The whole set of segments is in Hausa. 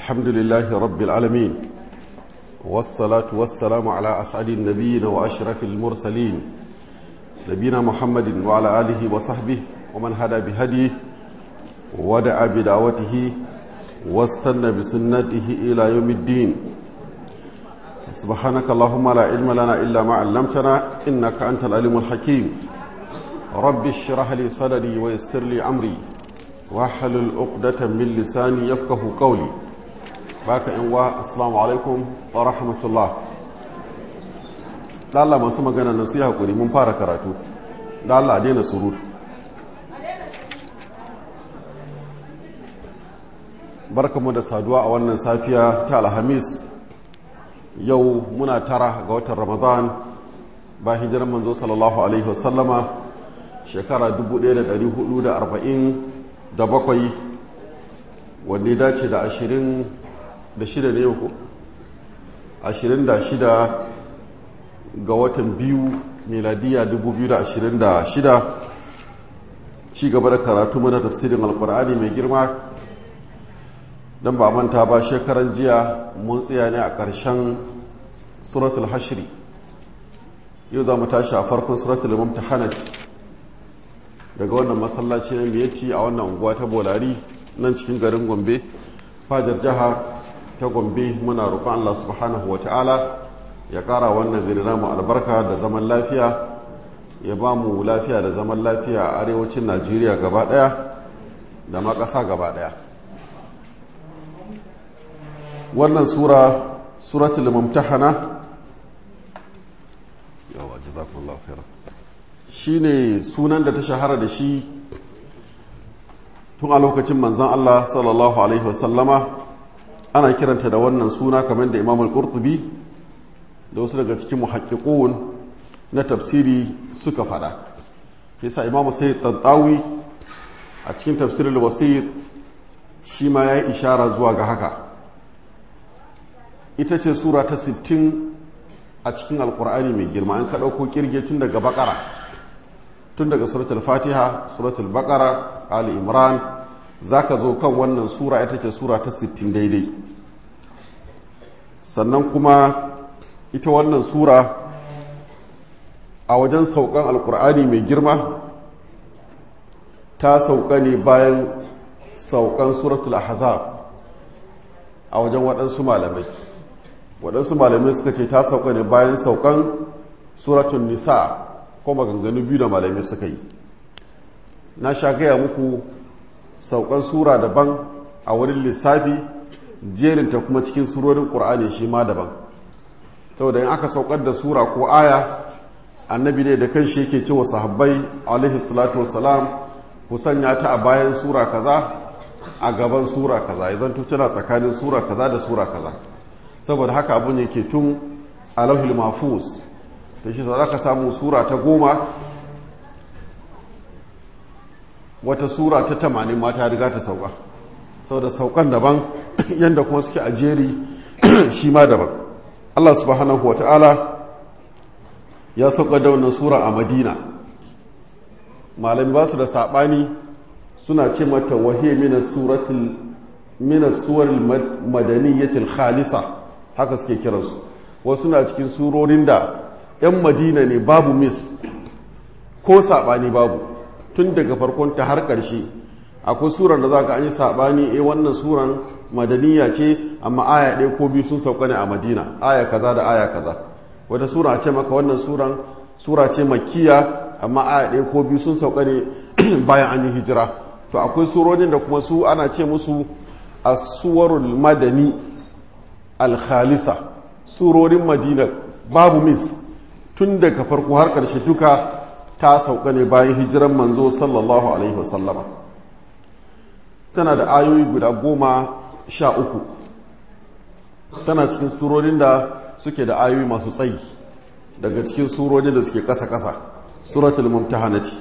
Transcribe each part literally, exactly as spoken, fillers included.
الحمد لله رب العالمين والصلاة والسلام على أسعد النبيين وأشرف المرسلين نبينا محمد وعلى آله وصحبه ومن هدى بهديه ودعا بدعوته واستنى بسنته إلى يوم الدين. سبحانك اللهم لا علم لنا إلا ما علمتنا إنك أنت العليم الحكيم. رب اشرح لي صدري ويسر لي أمري واحلل عقدة من لساني يفقه قولي. baka yan wa assalamu alaikum wa rahmatullah. da Allah masu magana nan su yi hakuri mun fara karatu, da Allah a daina surutu. Barkamu da saduwa a wannan safiya ta alhamis. Yau muna tara ga watan ramadan ba hijiran manzo sallallahu alaihi wasallama shekara dubu ɗaya da ɗari hudu da arba'in da bakwai, wanda ya dace da ashirin da shida ne yau ko? ashirin da shida ga watan biyu miladiya dubu biyu da ashirin da shida. Ci gaba da karatu mana tafsirin alkur'ani mai girma. don ba manta ba shekaran jiya mun tsaya ne a ƙarshen suratul hashri. Yau za mu tashi a farkon suratul mumtahanati daga wannan masallaci na miyati a wannan unguwa ta bolari nan cikin garin gombe fajar jiha ta gombe. Muna roƙon Allah subhanahu wa ta'ala ya ƙara wannan gari namu albarka da zaman lafiya, ya ba mu lafiya da zaman lafiya a arewacin najeriya gaba ɗaya da ma ƙasa gaba ɗaya. wannan sura suratul mumtahana yawa jazakumullahu khairan shine sunan da ta shahara da shi tun a lokacin manzon Allah sallallahu alaihi wasallama. Ana kiranta da wannan suna kamar da Imam al-Qurtubi da wasu daga cikin muhaqqiqun na tafsiri suka fada. Yasa Imam Sayyid Tantawi a cikin tafsirul Wasit shi ma yayi ishara zuwa ga haka. Ita ce sura ta sittin a cikin Alƙur'ani mai girma. An ka dauko kirge tun daga Baqara, tun daga suratul Fatiha, suratul Baqara, Ali Imran, za ka zo kan wannan sura ita ce sura ta sittin daidai. Sannan kuma ita wannan sura a wajen saukan alkur'ani mai girma ta sauka ne bayan saukan suratul ahzab a wajen waɗansu malamai. waɗansu malamai suka ce ta sauka ne bayan saukan suratul nisa, ko maganganu biyu da malamai suka yi. Na sha gaya muku saukan sura daban a wurin lissafi, jerinta kuma cikin surorin ƙur'ani shi ma daban. saboda in aka saukar da sura ko aya, annabi ne da kanshi yake cewa sahabbai alaihi salatu wassalam ku sanya ta a bayan sura kaza, a gaban sura kaza, ya zanto tana tsakanin sura kaza da sura kaza. saboda haka abun yake tun a lauhul mahfuz. da shi za ka samu sura ta goma, wata sura ta tamanin ma ta riga ta sauka. saboda saukan daban yadda kuma suke a jeri shi ma daban. Allah subhanahu wa ta'ala ya sauka da wannan sura a madina. malami ba su da saɓani, suna ce mata wahiyar minas suwar madaniyyatil khalisa, haka suke kiransu. wasu na cikin surorin da 'yan madina ne, babu mis ko saɓani babu, tun daga farkon ta har ƙarshe. akwai surar da za ka an yi saɓani, e wannan suran madaniya ce amma aya ɗaya ko biyu sun sauka ne a madina, aya kaza da aya kaza. wata sura ce maka wannan suran sura ce makkiya amma aya ɗaya ko biyu sun sauka ne bayan an yi hijira. to akwai surorin da kuma su ana ce musu as-suwarul madani al-khalisa, surorin madina babu mis, tun daga farko har ƙarshe duka ta sauka ne bayan hijiran manzo sallallahu alaihi wasallama. tana da ayoyi guda goma sha uku. tana cikin surorin da suke da ayoyi masu tsayi daga cikin surorin da suke kasa-kasa. suratul mumtahanati.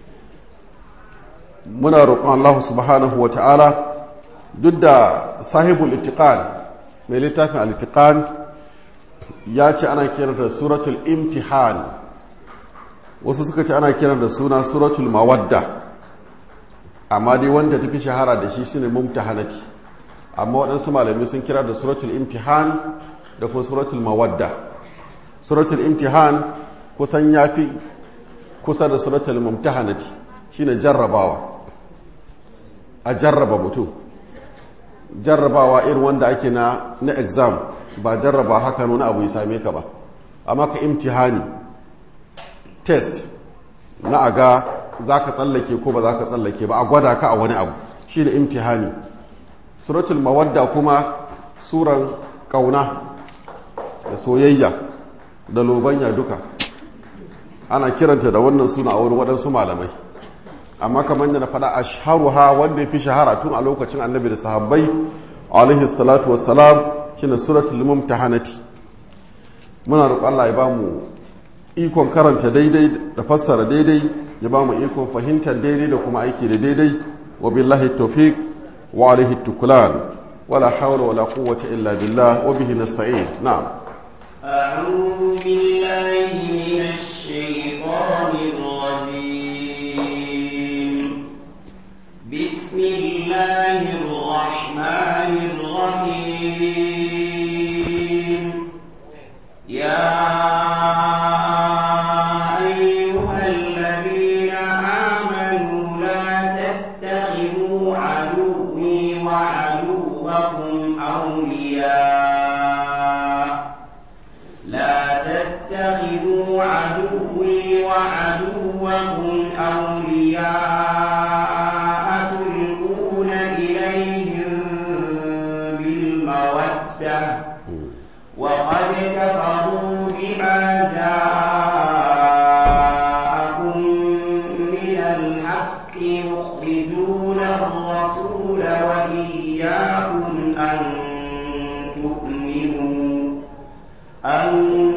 muna roƙon Allah subhanahu wa ta'ala, duk da sahibul itiqan mai littafin al-itiqan ya ce ana kiran da suratul imtihan, wasu suka ce ana kiran da suna suratul mawadda, amma dai wanda tafi shahara da shi shine mumtahanati. amma waɗansu malamai sun kira da suratul imtihan da kuma suratul mawadda. Suratul imtihan kusan ya fi kusa da suratul mumtahanati, shine jarrabawa, a jarraba mutum, jarrabawa irin wanda ake na na exam, ba jarraba haka nuna abu ya same ka ba, amma ka imtihani test na aga za ka tsallake ko ba za ka tsallake ba, a gwada ka a wani abu, shi da imtihani. Suratul mawadda kuma suran kauna da soyayya da lobanya duka ana kiranta da wannan suna a wurin waɗansu malamai, amma kamar da na faɗa a shaharuha wanda ya fi shahara tun a lokacin annabi da sahabbai alaihi salatu wassalam shine suratul mumtahanati. Muna roƙon Allah ya ba mu ikon karanta daidai da fassara daidai, ya ba mu ikon fahimtar daidai da kuma aiki da daidai. Wa billahi tawfiq wa alaihi tukulan wala hawla wala quwwata illa billah wa bihi nasta'in. Na'am. أعوذ بالله من الشيطان الرجيم. بسم الله الرحمن الرحيم. يا أيها الذين آمنوا لا تتخذوا عدوي وعدوكم أولياء اتخذوا عدوي وعدوكم أولياء تلقون إليهم بالمودة وقد كفروا بما جاءكم من الحق يخرجون الرسول وإياكم أن تؤمنوا أن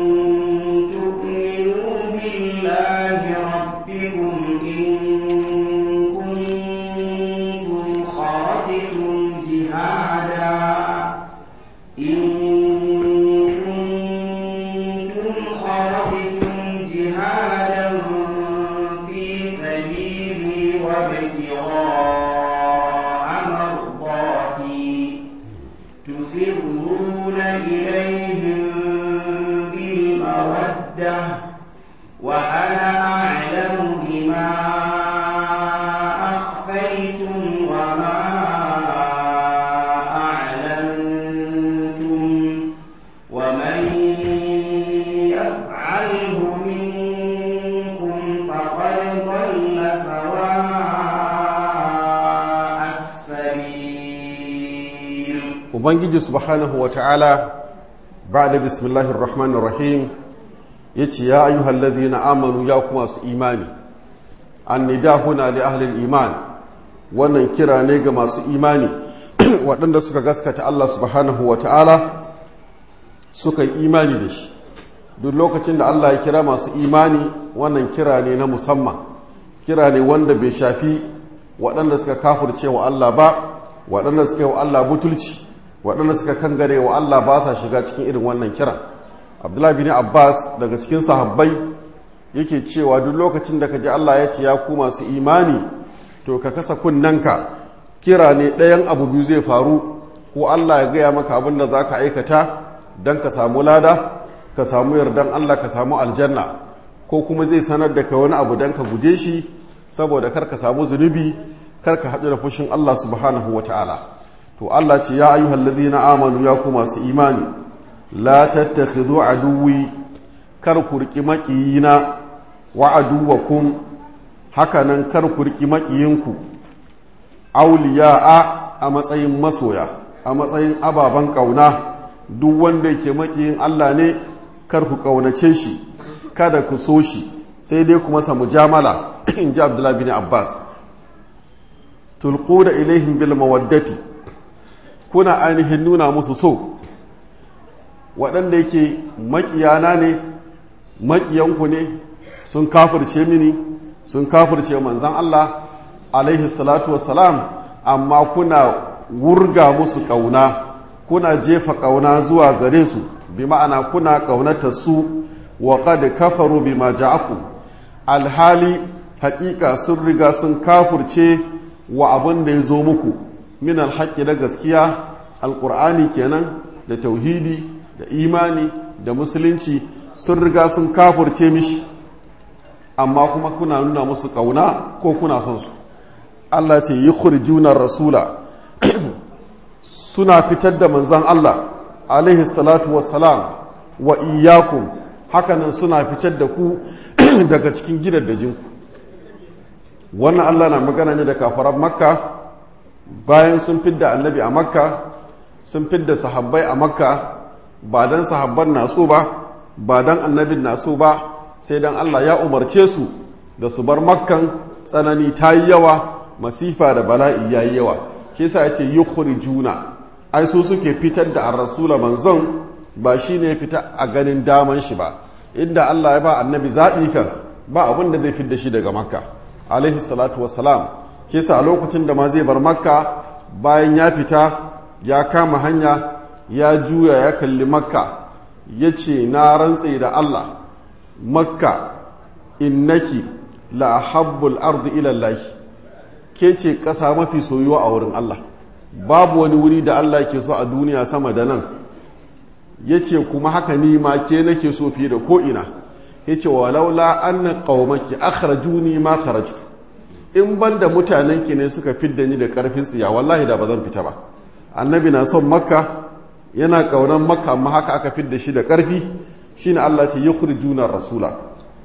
وأنا أعلم بما أخفيتم وما أعلنتم ومن يفعله منكم فقد ضل سواء السبيل. وبنجي سبحانه وتعالى بعد بسم الله الرحمن الرحيم yace ya ayyuhal ladhina amanu ya kuma su imani. Annida huna li ahli iman, wannan kira ne ga masu imani waɗanda suka gaskata Allah subhanahu wata'ala suka yi imani da shi. Duk lokacin da Allah ya kira masu imani wannan kira ne na musamman, kira ne wanda bai shafi waɗanda suka kafirce wa Allah ba, waɗanda suka yi wa Allah butulci, waɗanda suka kangare wa Allah ba sa shiga cikin irin wannan kiran. Abdullahi bin Abbas daga cikin sahabbai yake cewa duk lokacin da ka ji Allah ya ce ya ku masu imani to ka kasa kunnanka, kira ne ɗayan abu biyu zai faru, ko Allah ya gaya maka abin da za ka aikata don ka samu lada, ka samu yardan Allah, ka samu aljanna, ko kuma zai sanar da ka wani abu don ka guje shi saboda kar ka samu zunubi, kar ka haɗu da fushin Allah subhanahu wa ta'ala. To Allah ce ya ayyuhal ladhina amanu ya ku masu imani la tattakhidhu aduwwi, kar ku riki makiyina, wa aduwakum, hakanan kar ku riki makiyinku, awliya'a a matsayin masoya, a matsayin ababan kauna. Duk wanda yake makiyin Allah ne kar ku kaunace shi, kada ku so shi, sai dai kuma sa mujamala. In ji Abdullah bin Abbas, tulquna ilaihim bil mawaddati, kuna ainihin nuna musu so. Waɗanda yake maƙiyana ne, maƙiyanku ne, sun kafirce mini, sun kafirce manzan Allah alaihi salatu wassalam, amma kuna wurga musu ƙauna, kuna jefa ƙauna zuwa gare su, bi ma'ana kuna ƙaunata su, wa qad kafaru bima ja'akum, alhali haƙiƙa sun riga sun kafirce wa abin da ya zo muku min alhaƙi na gaskiya, alkur'ani kenan da tauhidi da imani da musulunci sun riga sun kafurce mishi, amma kuma kuna nuna musu kauna ko kuna son su. Allah ce yukhrijuna rasula suna fitar da manzon Allah alaihi salatu wassalam wa iyyakum, hakanan suna fitar da ku daga cikin gidaddajinku. Wannan Allah na magana ne da kafaran Makka bayan sun fidda annabi a Makka, sun fidda sahabbai a Makka, ba dan sahabban na so ba, ba dan annabin na so ba, sai dan Allah ya umarce su da su bar Makkan. Tsanani ta yi yawa, masifa da bala'i ya yi yawa, ke sa ya ce yukhrijuna, ai su suke fitar da ar-rasula manzon, ba shi ne fita a ganin daman shi ba. Inda Allah ya ba annabi zaɓi kan ba abin da zai fidda shi daga Makka alaihi salatu wassalam. ke sa a lokacin da ma zai bar Makka, bayan ya fita ya kama hanya ya juya ya kalli Makka ya ce na rantse da Allah, Makka innaki la habbul ardi ila Allah, ke ce ƙasa mafi soyuwa a wurin Allah, babu wani wuri da Allah ke so a duniya sama da nan. Ya ce kuma haka ni ma ke nake so fiye da ko'ina. Ya ce walaula anna qaumaki akhrajuni ma kharajtu, in ban da mutanenki ne suka fidda ni da karfin tsiya wallahi da ba zan fita ba. Annabi na son Makka, yana kaunan Makka, amma haka aka fidda shi da karfi. Shine Allah ta yukhrijuna rasula.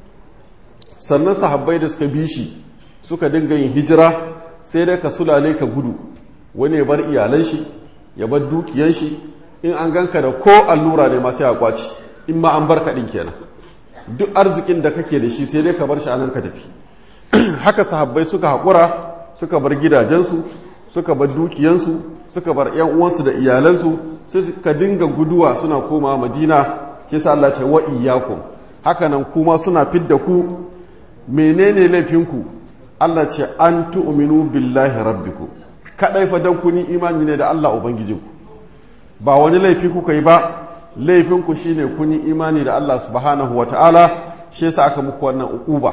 Sannan sahabbai da suka bi shi suka dinga yin hijira, sai dai ka sulale ka gudu, wani ya bar iyalan shi ya bar dukiyan shi, in an ganka da ko allura ne ma sai a kwaci, in ma an bar kaɗin kenan. Duk arzikin da kake da shi sai dai ka bar shi anan ka tafi. Haka sahabbai suka haƙura, suka bar gidajensu, suka bar dukiyansu, suka bar ƴan uwansu da iyalansu, suka dinga guduwa suna koma Madina. Ke sa Allah ce wa iyyakum, haka nan kuma suna fidda ku. Menene laifinku? Allah ce an tu'minu billahi rabbikum, kadai fa dan ku ni imani ne da Allah ubangijinku, ba wani laifi kuka yi ba. Laifinku shine kun yi imani da Allah subhanahu wataala, shi yasa aka muku wannan uquba.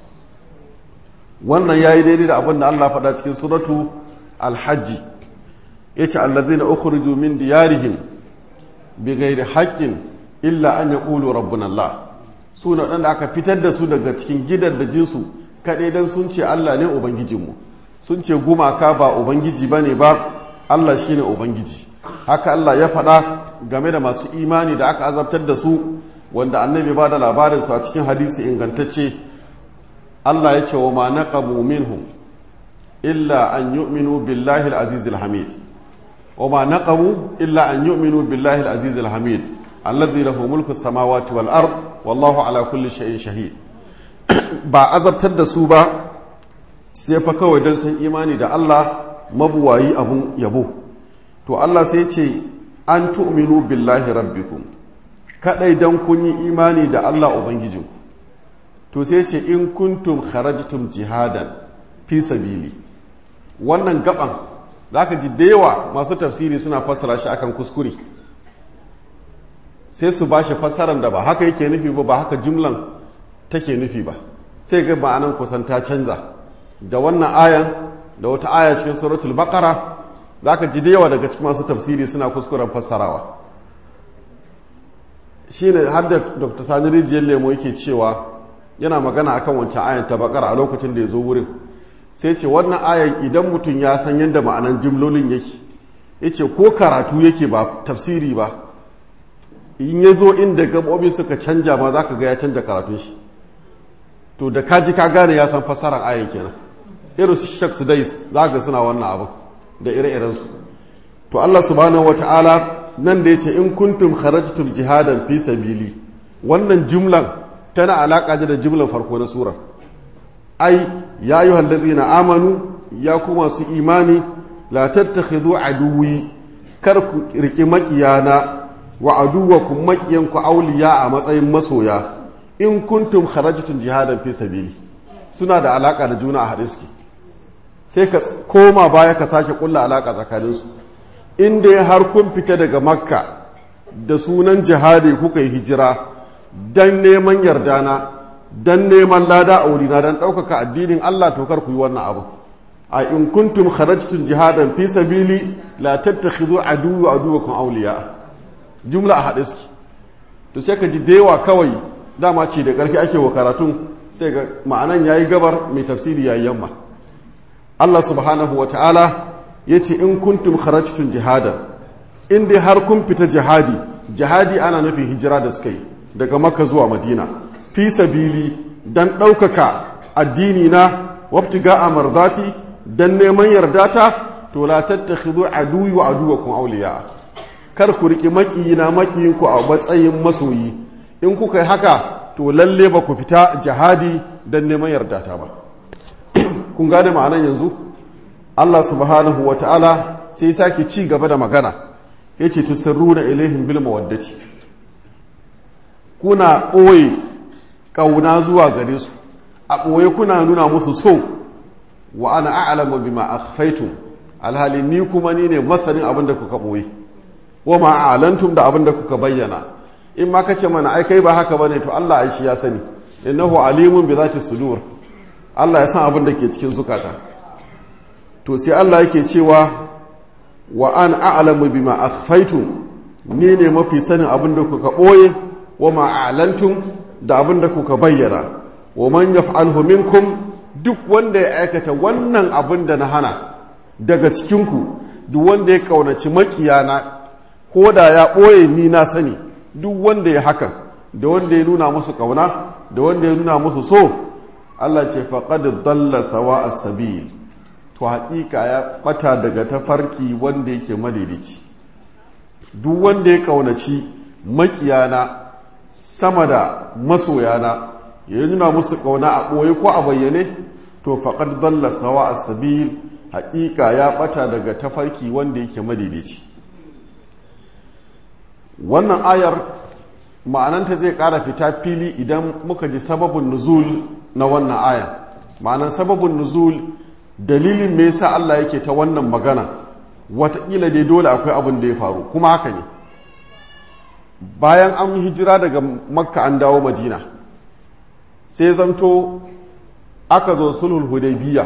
Wannan yayi daidai da abin da Allah faɗa cikin suratu al-hajj, yace allazina ukhriju min diyarihim bighairi haqqin illa an yaqulu rabbuna Allah, suna wadanda aka fitar da su daga cikin gidan da jinsu kadai dan sun ce Allah ne ubangijinmu, sun ce gumaka ba ubangiji bane ba, Allah shine ubangiji. Haka Allah ya faɗa game da masu imani da aka azabtar da su, wanda annabi ba da labarinsu a cikin hadisi ingantacce. Allah ya ce wa ma naqamu minhum illa an yu'minu billahi al-aziz al-hamid, wa ma naqamu illa an yu'minu billahi al-aziz al-hamid alladhi lahu mulku as-samawati wal ard wallahu ala kulli shay'in shahid. Ba azabtar da su ba sai fa kawai dan san imani da Allah mabuwayi abun yabo. To Allah sai ce an tu'minu billahi rabbikum, kadai dan kun yi imani da Allah ubangijinku. To sai ce in kuntum kharajtum jihadan fi sabili. Wannan gaban zaka ji da yawa masu tafsiri suna fassara shi akan kuskure, sai su bashi fassaran da ba haka yake nufi ba, ba haka jumlan take nufi ba, sai ga ma'anan kusan ta canza. Da wannan ayan da wata aya cikin suratul baqara za ka ji da yawa daga cikin masu tafsiri suna kuskuren fassarawa. Shi ne har da Dr. Sani Rijiyar Lemo yake cewa, yana magana akan wancan ayan ta bakara a lokacin da ya zo wurin, sai ce wannan ayan idan mutum ya san yadda ma'anan jimlolin yake, ya ce ko karatu yake ba tafsiri ba, in ya zo inda gaɓoɓi suka canja ma za ka ga ya canja karatun shi. To da ka ji ka gane ya san fassarar ayan kenan. Irin su Shek Sudais za ga suna wannan abin da ire-irensu. To Allah subhanahu wata'ala nan da ya ce in kuntum kharajtum jihadan fi sabili, wannan jumlan tana alaka da jumlan farko na surar. Ai ya ayyuhal ladzina amanu, ya kuma su imani, la tattakhidhu aduwi, kar ku riki makiyana, wa aduwakum makiyanku awliya a matsayin masoya, in kuntum kharajtum jihadan fi sabili. Suna da alaka da juna a hadisi. Sai ka koma baya ka sake kulla alaka tsakaninsu. Inda ya har kun fita daga Makka da sunan jihadi kuka yi hijira don neman yardana, don neman lada a wurina, don ɗaukaka addinin Allah, to kar ku yi wannan abu. a in kuntum kharajtum jihadan fi sabili la tattakhidhu aduwwa wa aduwwakum awliya jumla a haɗe suke to sai ka ji dewa kawai dama ce da ƙarfi ake wa karatun sai ga ma'anan yayi gabar mai tafsiri yayi yamma Allah subhanahu wa ta'ala yace in kuntum kharajtum jihadan in dai har kun fita jihadi jihadi ana nufin hijira da suka yi daga Makka zuwa Madina fi sabili dan ɗaukaka addini na wabtiga amardati dan neman yardata to la tattakhidhu aduwwi wa aduwwakum awliya kar ku riki makiyina makiyinku a matsayin masoyi in kuka yi haka to lalle ba ku fita jihadi dan neman yardata ba kun gane ma'anan yanzu Allah subhanahu wata'ala sai sake ci gaba da magana yace tusirruna ilaihim bil mawaddati kuna ɓoye ƙauna zuwa gare su a ɓoye kuna nuna musu so wa ana a'lamu bima akhfaytum alhali ni kuma ni ne masanin abin da kuka ɓoye wa ma a'lantum da abin da kuka bayyana in ma kace mana ai kai ba haka bane to Allah ai shi ya sani innahu alimun bi zati sudur Allah ya san abin da ke cikin zukata to sai Allah yake cewa wa an a'lamu bima akhfaytum ni ne mafi sanin abin da kuka ɓoye wa ma a'lantum da abin da kuka bayyana wa man yaf'alhu minkum duk wanda ya aikata wannan abin da na hana daga cikinku duk wanda ya kaunaci makiyana ko da ya ɓoye ni na sani duk wanda ya hakan da wanda ya nuna musu kauna da wanda ya nuna musu so Allah ce faqad dalla sawa as-sabil to haƙiƙa ya bata daga tafarki wanda yake madaidaici duk wanda ya kaunaci makiyana sama da masoyana ya nuna musu kauna a ɓoye ko a bayyane to faƙad dalla sawa a sabil haƙiƙa ya ɓata daga tafarki wanda yake madaidaici wannan ayar ma'ananta zai ƙara fita fili idan muka ji sababin nuzul na wannan ayar ma'anan sababin nuzul dalilin me yasa Allah yake ta wannan magana wataƙila dai dole akwai abin da ya faru kuma haka ne bayan an yi hijira daga makka an dawo madina sai zanto aka zo sulhul hudaybiya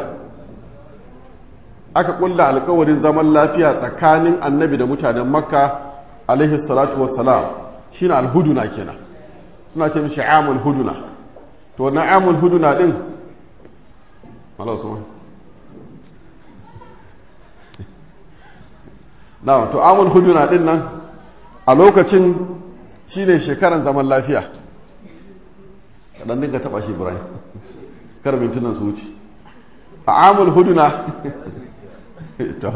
aka kulla alkawarin zaman lafiya tsakanin annabi da mutanen makka alaihi salatu wassalam shine alhuduna kenan suna ce mishi amul huduna to wannan amul huduna din Allah subhanahu na to amul huduna din nan a lokacin shine shekaran zaman lafiya kadan dinga taba shi Ibrahim kar mintunan su wuce a amul huduna to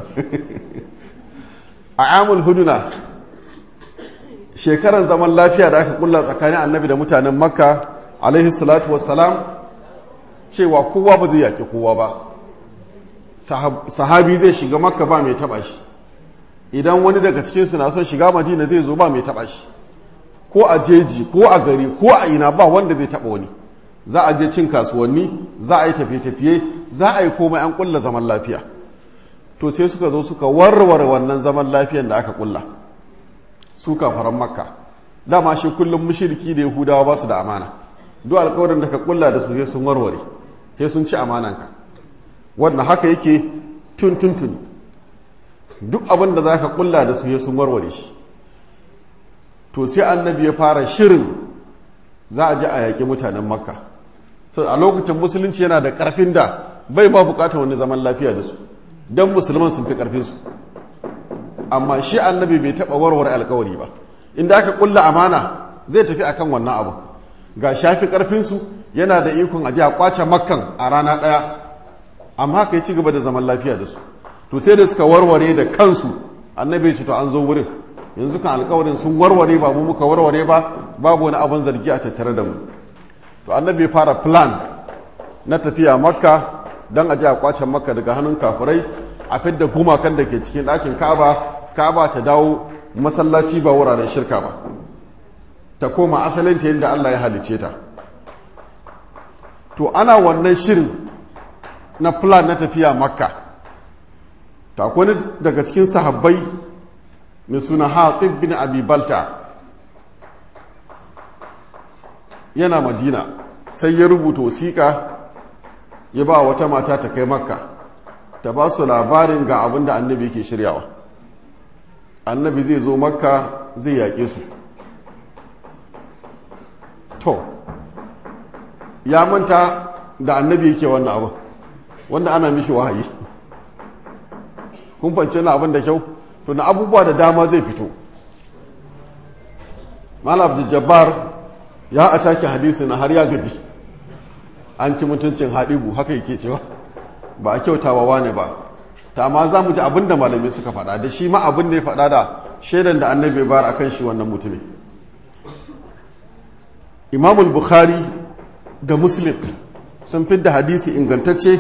a amul huduna shekaran zaman lafiya da aka kulla tsakanin annabi da mutanen makka alaihi salatu wassalam cewa kowa ba zai yaki kowa ba sahabi zai shiga makka ba mai taba shi idan wani daga cikinsu na son shiga madina zai zo ba mai taba shi ko a jeji ko a gari ko a ina ba wanda zai taba wani za a je cin kasuwanni za a yi tafiye-tafiye za a yi komai an kulla zaman lafiya to sai suka zo suka warware wannan zaman lafiyan da aka kulla su kafaran makka dama shi kullum mushriki da yahudawa ba su da amana duk alƙawarin da ka kulla da su sai sun warware sai sun ci amananka wannan haka yake tun tun tun duk abin da za ka kulla da su sai sun warware shi to sai annabi ya fara shirin za a ji a yaƙi mutanen makka so a lokacin musulunci yana da ƙarfin da bai ba buƙatar wani zaman lafiya da su don musulman sun fi ƙarfinsu amma shi annabi bai taɓa warware alkawari ba inda aka ƙulla amana zai tafi akan wannan abu ga shafi ƙarfinsu yana da ikon aji a ƙwace makkan a rana ɗaya amma haka ya ci gaba da zaman lafiya da su to sai da suka warware da kansu annabi ya ce to an zo wurin yanzu kan alkawarin sun warware ba mu muka warware ba babu wani abin zargi a tattare da mu to annabi ya fara plan na tafiya makka don aji a ƙwace makka daga hannun kafirai a fidda gumakan da ke cikin ɗakin ka'aba ka'aba ta dawo masallaci ba wuraren shirka ba ta koma asalin ta yadda Allah ya halice ta to ana wannan shirin na plan na tafiya makka ta kwani daga cikin sahabbai mai suna Hatib bin Abi Balta yana Madina sai ya rubuta wasiƙa ya ba wata mata ta kai makka ta ba su labarin ga abin da annabi yake shiryawa. Annabi zai zo makka zai yaƙe su. To ya manta da annabi yake wannan abin wanda ana mishi wahayi. Kun fance na abin da kyau? To na abubuwa da dama zai fito. Malam Abdul Jabbar ya atake hadisi na har ya gaji. An ci mutuncin haɗibu haka yake cewa ba a kyautawa wane ba. Ta ma za mu ji abin da malami suka faɗa da shi ma abin da ya faɗa da shaidan da annabi bayar akan shi wannan mutumin. Imamul Bukhari da Muslim sun fidda hadisi ingantacce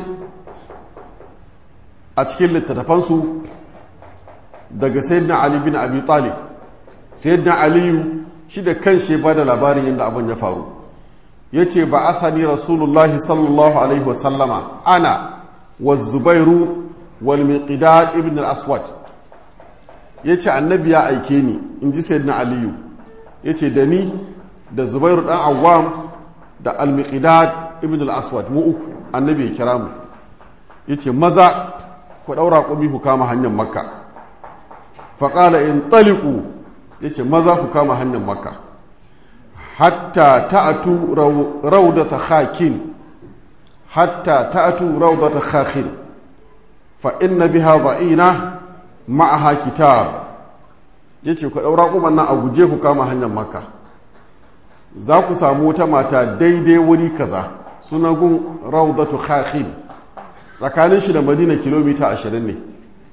a cikin littattafansu daga Sayyidina Ali bin Abi Talib. Sayyidina Aliyu shi da kanshi ba da labarin yadda abin ya faru. Ya ce ba a sani Rasulullahi sallallahu Alaihi wasallama ana wa Zubairu wal Miqdad ibn al-Aswad. Ya ce annabi ya aike ni in ji Sayyidina Aliyu. Ya ce da ni da Zubairu ɗan Awwam da al-Miqdad ibn al-Aswad mu uku annabi ya kira mu. Ya ce maza ku ɗaura ƙumi ku kama hanyar Makka. Faƙala in taliku ya ce maza ku kama hanyar Makka. Hatta ta'atu raudata khakin hatta ta'atu raudata khakin fa inna biha dha'ina ma'aha kitab. Ya ce ku ɗaura ƙuman nan a guje ku kama hanyar Makka. Za ku samu wata mata daidai wuri kaza suna gun raudatu khakin tsakanin shi da Madina kilomita ashirin ne.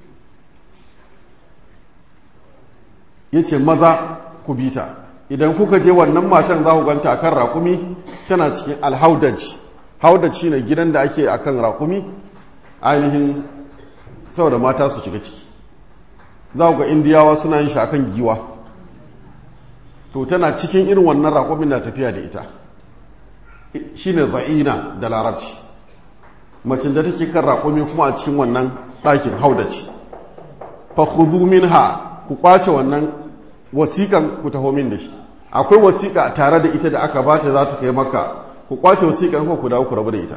Ya ce maza ku bi ta. Idan kuka je wannan matan za ku ganta akan raƙumi tana cikin alhaudaj. Haudaj shi ne gidan da ake akan raƙumi ainihin saboda mata su shiga ciki. Za ku ga indiyawa suna yin shi akan giwa. To tana cikin irin wannan raƙumin na tafiya da ita. Shi ne za'ina da larabci. Macin da take kan raƙumi kuma a cikin wannan ɗakin haudaci. Fa khudhu minha ku kwace wannan wasiƙan ku taho min da shi. Akwai wasiƙa tare da ita da aka bata za ta kai Makka. Ku kwace wasiƙan ko ku dawo ku rabu da ita.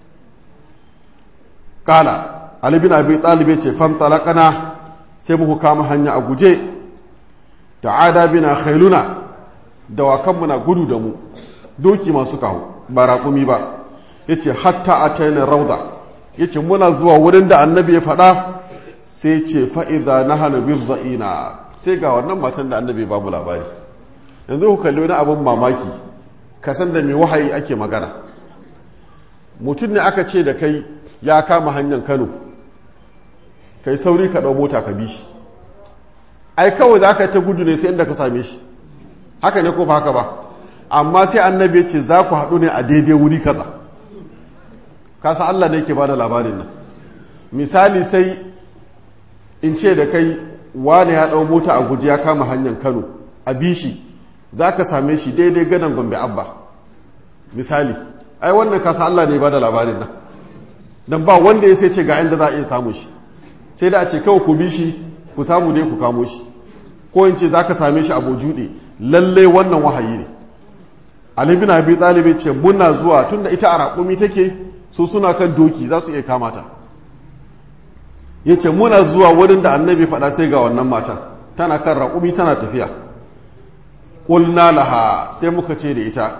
Kala Ali bin Abi Talib ce fan talaqana sai muku kama hanya a guje. Ta'ada bina khailuna dawakan muna gudu da mu doki masu kawo ba raƙumi ba. Yace hatta ataina rauda. Yace muna zuwa wurin da annabi ya faɗa sai ce fa'iza na hana birza'ina sai ga wannan matan da annabi ba mu labari. Yanzu ku kalli wani abin mamaki ka san da mai wahayi ake magana. Mutum ne aka ce da kai ya kama hanyar Kano kai sauri ka ɗau mota ka bi shi. Ai kawai za ka ta gudu ne sai inda ka same shi. Haka ne ko ba haka ba. Amma sai annabi ya ce za ku haɗu ne a daidai wuri kaza. Kasa Allah ne ke ba da labarin nan. Misali sai in ce da kai wane ya ɗau mota a guji ya kama hanyar Kano a bishi za ka same shi daidai gadon Gombe Abba misali. Ai wannan kasa Allah ne ba da labarin nan don ba wanda ya sai ce ga inda za a iya samu shi sai da a ce kawai ku bishi ku samu dai ku kamo shi ko in ce za ka same shi a Bojude lallai wannan wahayi ne. Ali bin Abi Talib ce muna zuwa tunda ita a raƙumi take su suna kan doki za su iya kama ta. Ya ce muna zuwa wurin da annabi faɗa sai ga wannan matan tana kan raƙumi tana tafiya. Ƙulna laha sai muka ce da ita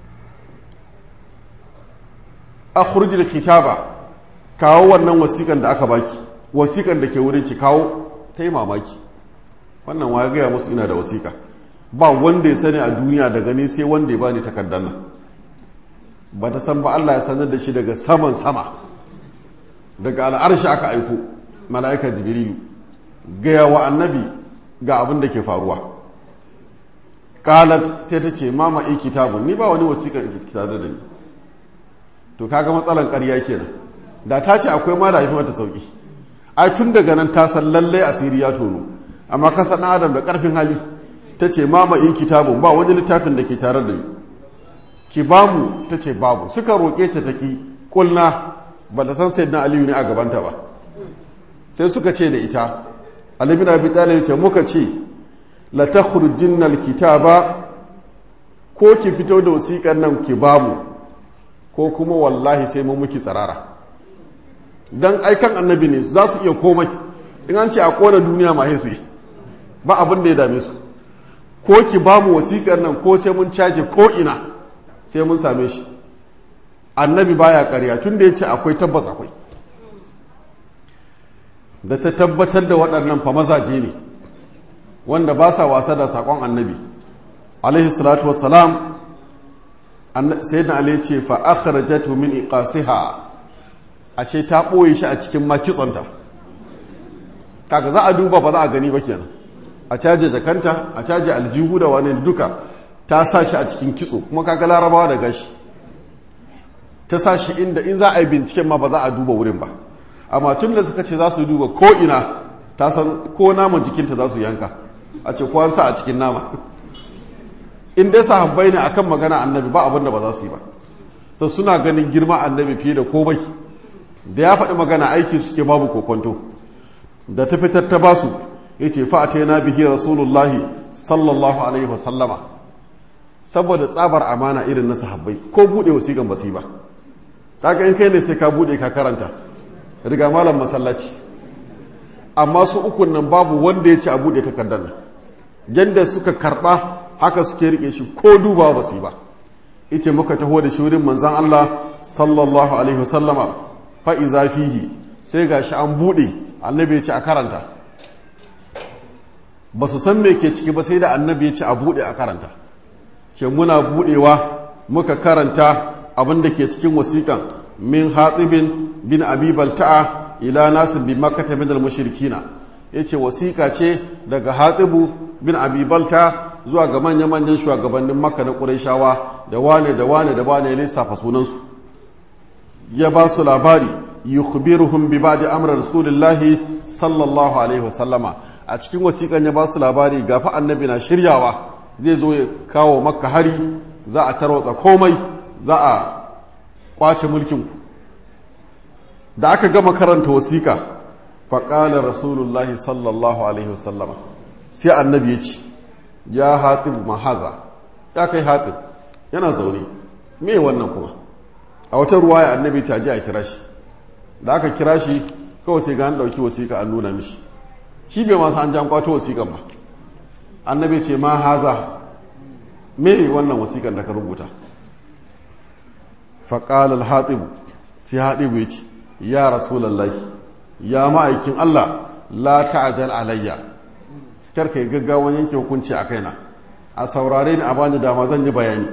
akhrujil kitaba kawo wannan wasiƙan da aka baki wasiƙan da ke wurin ki kawo. Ta yi mamaki wannan wa ya gaya musu ina da wasiƙa ba wanda ya sani a duniya da gani sai wanda ya bani takardar nan. Ba ta san ba Allah ya sanar da shi daga saman sama daga al'arshi aka aiko mala'ikar jibrilu gaya wa annabi ga abin da ke faruwa. Qalat sai ta ce mama i kitabun ni ba wani wasiƙar kitabun da ni. To kaga matsalan ƙarya kenan. Da ta ce akwai ma da haifi mata sauki. Ai tun daga nan ta san lalle asiri ya tono. Amma ka san Adam da ƙarfin hali ta ce mama i kitabun ba wani littafin da ke tare da ni. Ki bamu ta ce babu. Suka roƙe ta taki kulna ba da san sayyidina Aliyu ne a gabanta ba. Sai suka ce da ita Ali bin Abi Talib ce muka ce la takhrujinna alkitaba ko ki fito da wasiƙar nan ki bamu ko kuma wallahi sai mun miki tsarara. don aikan annabi ne za su iya komai in an ce a kona duniya ma su yi ba abin da ya dame su ko ki ba mu wasiƙar nan ko sai mun caje ko ina sai mun same shi annabi baya ƙarya tun da ya ce akwai tabbas akwai da ta tabbatar da waɗannan fa mazaje ne wanda ba sa wasa da saƙon annabi alaihi salatu wassalam sayyidina ali ce fa akhrajatu min iqasiha ashe ta ɓoye shi a cikin makitsonta kaga za a duba ba za a gani ba kenan a caje jakanta a caje aljihu da wani duka ta sa shi a cikin kitso kuma kaga larabawa da gashi ta sa shi inda in za a yi binciken ma ba za a duba wurin ba amma tun da suka ce za su duba ko ina ta san ko naman jikinta za su yanka a ce ko sa a cikin nama in dai sahabbai ne akan magana annabi ba abin da ba za su yi ba sai suna ganin girma annabi fiye da komai da ya faɗi magana aiki suke babu kokonto da ta fitar ta basu yace fa atayna bihi rasulullahi sallallahu alaihi wasallama saboda tsabar amana irin na sahabbai ko bude wasiƙan ba su yi ba kaga in kai ne sai ka bude ka karanta riga malam masallaci amma su ukun nan babu wanda ya ci a bude takardar nan yanda suka karba haka suke rike shi ko dubawa ba su yi ba yace muka taho da shi wurin manzon Allah sallallahu alaihi wasallama fa iza fihi sai gashi an bude annabi ya ce a karanta ba su san me ke ciki ba sai da annabi ya ce a bude a karanta ce muna budewa muka karanta abin da ke cikin wasiƙan min hatibin bin abi balta'a ila nasir bin makkata min al-mushrikina yace wasiƙa ce daga hatibu bin abi balta zuwa ga manyan manyan shugabannin makka na qurayshawa da wane da wane da wane ya lissafa sunansu ya ba su labari yukhbiruhum bi ba'di amri rasulillahi sallallahu alaihi wasallama a cikin wasiƙan ya ba su labari ga fa annabi na shiryawa zai zo ya kawo makka hari za a tarwatsa komai za a kwace mulkin da aka gama karanta wasiƙa faƙalar rasulullahi sallallahu alaihi wasallama sai annabi ya ce ya hatib mahaza ya kai hatib yana zaune me wannan kuma a wata ruwaya annabi ta ji a kira shi da aka kira shi kawai sai ga an ɗauki wasiƙa an nuna mishi shi bai masu an jan kwato wasiƙan ba annabi ce ma haza me wannan wasiƙan da ka rubuta faƙalar hatibu sai hatibu ya ce ya rasulallah ya ma'aikin Allah la ta'ajal alayya karka yi gaggawan yanke hukunci a kaina a saurare ni a bani dama zan yi bayani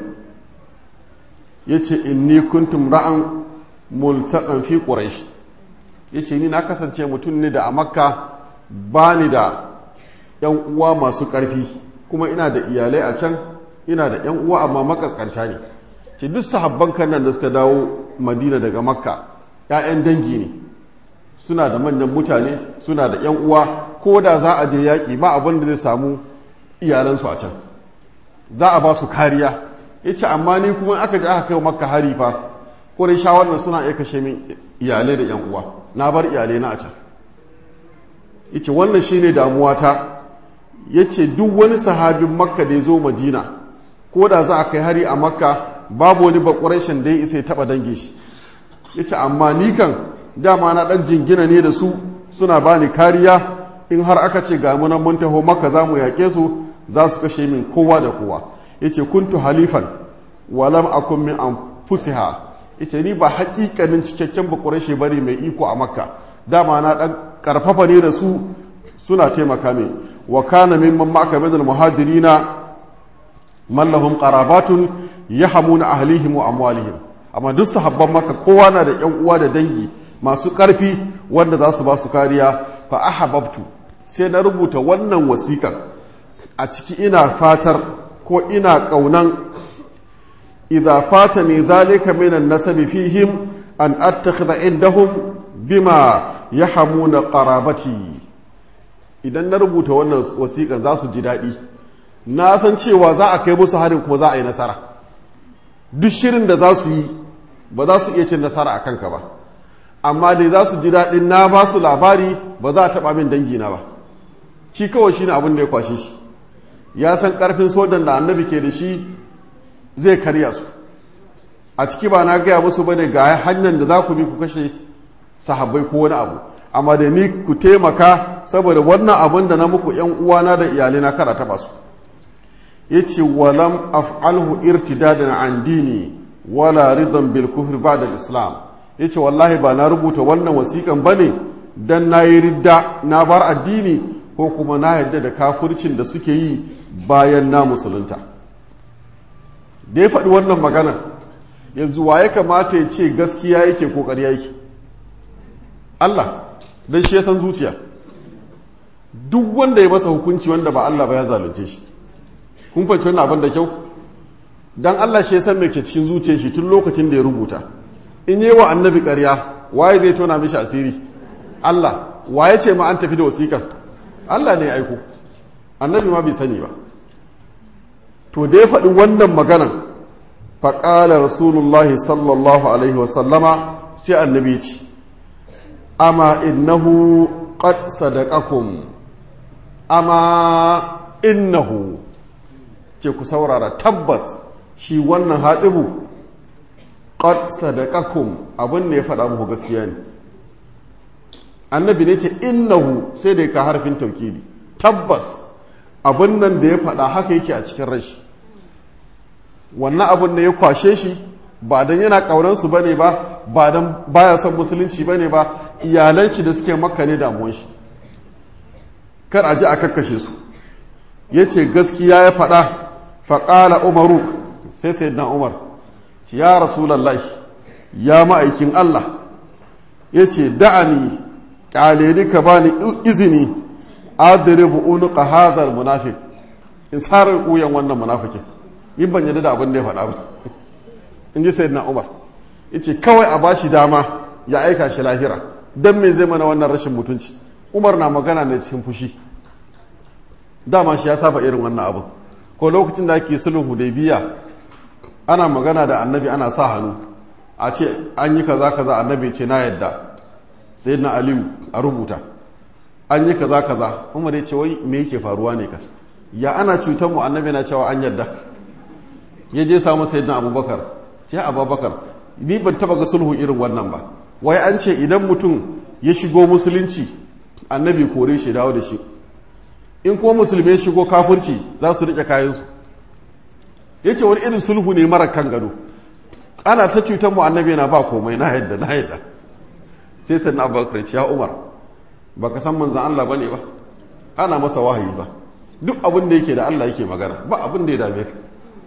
yace inni kuntum ra'an multaqan fi quraish yace ni na kasance mutum ne da a makka bani da yan uwa masu ƙarfi kuma ina da iyalai a can ina da yan uwa amma makaskanta ne ce duk sahabban kan nan da suka dawo madina daga makka ‘ya'yan dangi ne suna da manyan mutane suna da ‘yan uwa ko da za a je yaƙi ba abin da zai samu iyalansu a can za a ba su kariya ya ce amma ni kuma aka ji aka kai makka hari fa ƙwarai shawarar suna iya kashe min iyalai da ‘yan uwa na bar iyalai na a can ya ce wannan shi ne damuwata ya ce duk wani sahabin makka da ya zo madina ko da za a kai hari a makka babu wani bakwarashin da ya isa ya taɓa dange shi ya ce amma ni kan dama na ɗan jingina ne da su suna ba ni kariya in har aka ce ga munan mun taho maka za mu yaƙe su za su kashe min kowa da kowa ya ce kuntu halifan walam akun min an fusiha ya ce ni ba haƙiƙanin cikakken bakurashe bane mai iko a makka dama na ɗan ƙarfafa ne da su suna taimaka min wa kana min man ma'aka min al-muhajirina man lahum qarabatun yahmuna ahlihim wa amwalihim amma duk sahabban maka kowa na da yan uwa da dangi masu ƙarfi wanda za su ba su kariya fa ahabbtu sai na rubuta wannan wasiƙan a ciki ina fatar ko ina ƙaunan idza fatani zalika min an-nasabi fihim an attakhidha indahum bima yahmuna qarabati idan na rubuta wannan wasiƙan za su ji daɗi na san cewa za a kai musu harin kuma za a yi nasara duk shirin da za su yi ba za su iya cin nasara a kanka ba amma dai za su ji daɗin na ba su labari ba za a taɓa min dangina ba shi kawai shi ne abin da ya kwashe shi ya san ƙarfin sojan da annabi ke da shi zai karya su a ciki ba na gaya musu ba ne ga hanyar da za ku bi ku kashe sahabbai ko wani abu, amma da ni ku taimaka saboda wannan abin da na muku ‘yan uwana da iyalina kada taɓa su. Ya ce walam af'alhu irtidadan an dini wala ridan bil kufri ba'da al-islam. Ya ce wallahi ba na rubuta wannan wasiƙan bane dan na yi ridda na bar addini ko kuma na yadda da kafircin da suke yi bayan na musulunta. Da ya faɗi wannan magana yanzu wa ya kamata ya ce gaskiya yake ko ƙarya yake? Allah, don shi ya san zuciya. Duk wanda ya masa hukunci wanda ba Allah ba ya zalunce shi. Kun fahimci wannan abin da kyau? Dan Allah shi ya san me ke cikin zuciyar shi tun lokacin da ya rubuta. In yi wa annabi ƙarya, waye zai tona mishi asiri? Allah. Waye ce ma an tafi da wasiƙan? Allah ne ya aiko. Annabi ma bai sani ba. To da ya faɗi wannan maganan, faƙala Rasulullahi sallallahu alaihi wasallama sai annabi ce, amma innahu qad sadaqakum, amma innahu, ce ku saurara tabbas shi wannan haɗibu qad sadaqakum abin da ya faɗa muku gaskiya ne. Annabi ne ce innahu sai da ka harfin taukidi, tabbas abin nan da ya faɗa haka yake a cikin rashi. Wannan abin da ya kwashe shi ba don yana ƙaunansu ba ne ba, ba don baya son musulunci ba ne ba, iyalan shi da suke makka ne damuwan shi, kar a ji a kakkashe su. Ya ce gaskiya ya faɗa. Faƙala umaru sai sai na umar ce ya rasulallah ya ma'aikin Allah, ya ce da'ani ƙaleni ka ba ni izini adribu unuqa hadhal munafiq, in sarar ƙuyan wannan munafikin, in ban yadda da abin da ya faɗa ba. In ji sayyidina Umar yace kawai a bashi dama ya aika shi lahira, dan me zai mana wannan rashin mutunci. Umar na magana ne cikin fushi, dama shi ya saba irin wannan abu. Ko lokacin da ake sulhun Hudaybiya ana magana da annabi ana sa hannu a ce an yi kaza kaza, annabi ce na yadda, sayyidina Aliyu a rubuta an yi kaza kaza. Umar ya ce wai me yake faruwa ne ka, ya ana cutar mu, annabi na cewa an yadda. Ya je samu sayyidina Abubakar, ce Abubakar ni ban taba ga sulhu irin wannan ba, wai an ce idan mutum ya shigo musulunci annabi kore shi dawo da shi, in kuma musulmi ya shigo kafirci za su rike kayansu. Ya ce wani irin sulhu ne mara kan gado, ana ta cutar mu, annabi na ba komai, na yadda na yadda. Sai sayyidina Abubakar ce ya Umar baka san manzan Allah bane ba, ana masa wahayi ba, duk abin da yake da Allah yake magana, ba abin da ya dame ka.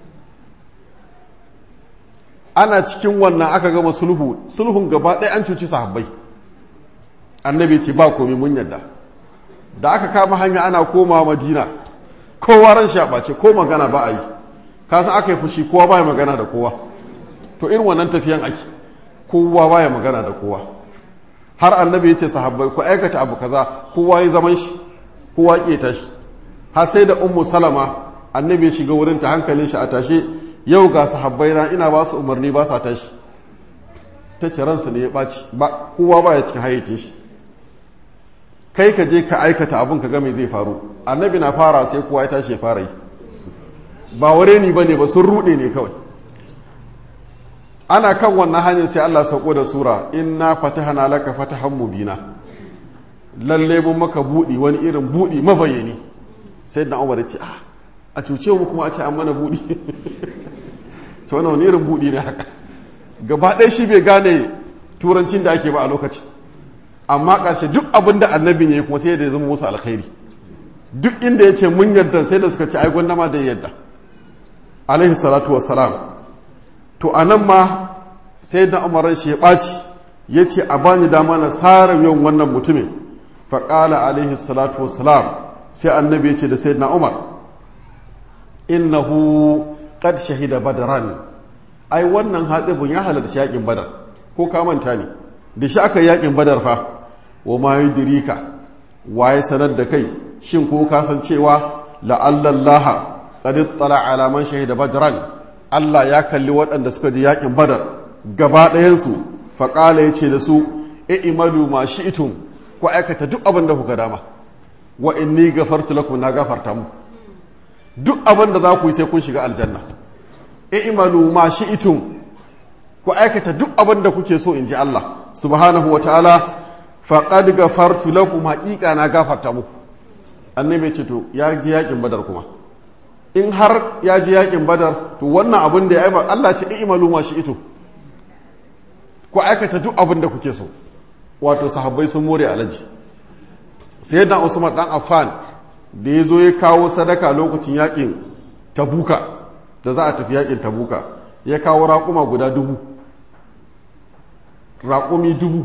Ana cikin wannan aka gama sulhu, sulhun gaba ɗaya an cuci sahabbai. Annabi ce ba komai mun yadda. Da aka kama hanya ana koma Madina, kowa ran shi a ɓace, ko magana ba a yi. Ka san aka yi fushi kowa baya magana da kowa. To irin wannan tafiyan ake, kowa baya magana da kowa. Har annabi ya ce sahabbai ku aikata abu kaza, kowa ya zaman shi, kowa ke tashi. Har sai da Ummu Salama annabi ya shiga wurin ta, hankalin shi a tashe, yau ga sahabbai na ina ba su umarni ba sa tashi. Ta ce ransa ne ya ɓaci, ba kowa ba ya cikin hayyacin shi. Kai ka je ka aikata abin ka ga me zai faru. Annabi na fara sai kowa ya tashi ya fara yi. Ba ware ni bane ba, sun rude ne kawai. Ana kan wannan hanyar sai Allah sauko da sura inna fatahna laka fatahan mubina, lalle mun maka budi wani irin budi mabayani. Sai da Umar ya ce ah a cuce mu kuma a ce an mana budi. To wannan wani irin budi ne haka, gaba ɗaya shi bai gane turancin da ake ba a lokaci. Amma ƙarshe duk abin da annabi ne kuma sai da ya zama musu alkhairi. Duk inda ya ce mun yarda sai da suka ce ai gwanda ma da yadda, alaihi salatu wassalam. To a nan ma sai da umaran shi ya ɓaci, ya ce a bani dama na tsara yawan wannan mutumin. Faƙala alaihi salatu wassalam, sai annabi ya ce da sai na umar innahu qad shahida badaran, ai wannan haɗibin ya halarci yaƙin badar, ko ka manta ne da shi aka yaƙin badar fa. Wa ma yudrika, waye sanar da kai, shin ko ka san cewa la'allallaha qad ittala ala man shahida badran, Allah ya kalli waɗanda suka ji yaƙin badar gaba ɗayansu. Faƙala ya ce da su i'malu ma shi'tum, ku aikata duk abin da kuka dama, wa inni gafartu lakum, na gafarta mu duk abin da za ku yi sai kun shiga aljanna. i'malu ma shi'tum, ku aikata duk abin da kuke so in ji Allah, subhanahu wa ta'ala faqad ghafartu lakum haqiqa na gafarta muku annabi ce to ya ji yakin badar kuma in har ya ji yakin badar to wannan abin da ya yi Allah ce i'malu ma shi ito ku aikata duk abin da kuke so wato sahabbai sun more alaji sayyidina Usman dan Affan da ya zo ya kawo sadaka lokacin yakin Tabuka da za a tafi yakin Tabuka ya kawo raƙuma guda dubu raƙumi dubu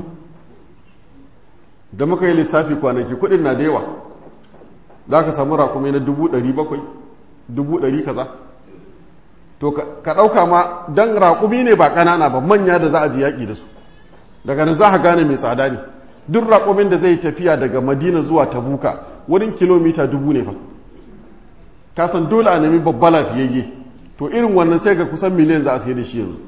da muka yi lissafi kwanaki kudin na da yawa za ka samu raƙumi na dubu ɗari bakwai dubu ɗari kaza to ka ɗauka ma don raƙumi ne ba ƙanana ba manya da za a ji yaƙi da su daga nan za a gane mai tsada ne duk raƙumin da zai tafiya daga madina zuwa tabuka wurin kilomita dubu ne fa ka san dole a nemi babba lafiyayye to irin wannan sai ga kusan miliyan za a sai da shi yanzu